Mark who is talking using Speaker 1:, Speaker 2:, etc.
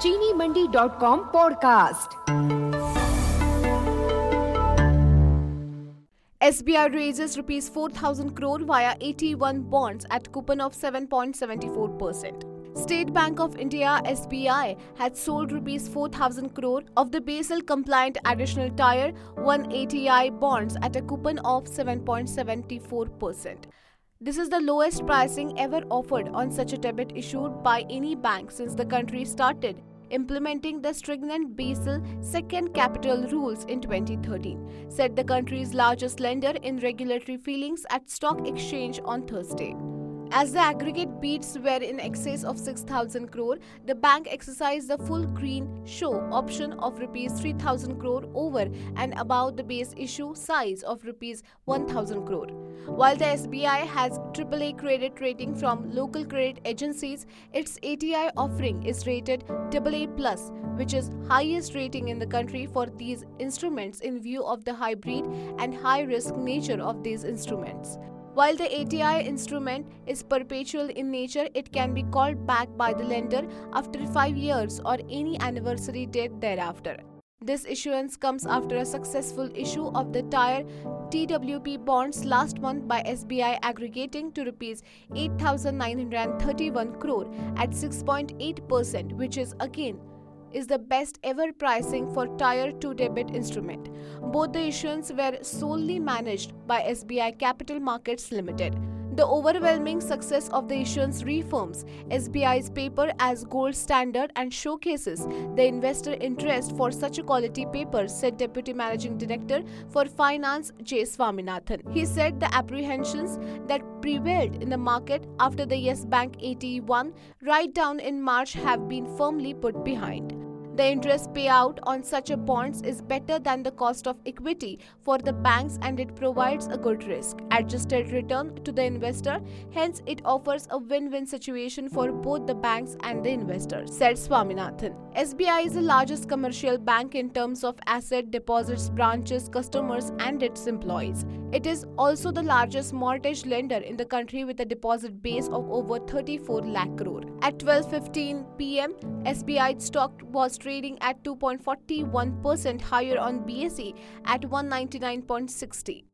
Speaker 1: चीनीमंडी.com podcast.
Speaker 2: SBI raises rupees 4,000 crore via AT1 bonds at coupon of 7.74%. State Bank of India (SBI) had sold rupees 4,000 crore of the Basel compliant additional Tier 1 ATI bonds at a coupon of 7.74%. This is the lowest pricing ever offered on such a debit issued by any bank since the country started implementing the stringent Basel II capital rules in 2013, said the country's largest lender in regulatory filings at stock exchange on Thursday. As the aggregate bids were in excess of 6,000 crore, the bank exercised the full green show option of rupees 3,000 crore over and above the base issue size of rupees 1,000 crore. While the SBI has AAA credit rating from local credit agencies, its ATI offering is rated AA+, which is highest rating in the country for these instruments in view of the hybrid and high-risk nature of these instruments. While the ATI instrument is perpetual in nature, it can be called back by the lender after 5 years or any anniversary date thereafter. This issuance comes after a successful issue of the Tier TWP bonds last month by SBI aggregating to rupees 8,931 crore at 6.8%, which is the best ever pricing for Tier 2 debit instrument. Both the issuance were solely managed by SBI Capital Markets Limited. The overwhelming success of the issuance reaffirms SBI's paper as gold standard and showcases the investor interest for such a quality paper, said Deputy Managing Director for Finance J. Swaminathan. He said the apprehensions that prevailed in the market after the Yes Bank AT1 write-down in March have been firmly put behind. The interest payout on such a bonds is better than the cost of equity for the banks and it provides a good risk-adjusted return to the investor. Hence, it offers a win-win situation for both the banks and the investors, said Swaminathan. SBI is the largest commercial bank in terms of asset, deposits, branches, customers and its employees. It is also the largest mortgage lender in the country with a deposit base of over 34 lakh crore. At 12:15 p.m., SBI stock was trading at 2.41% higher on BSE at 199.60.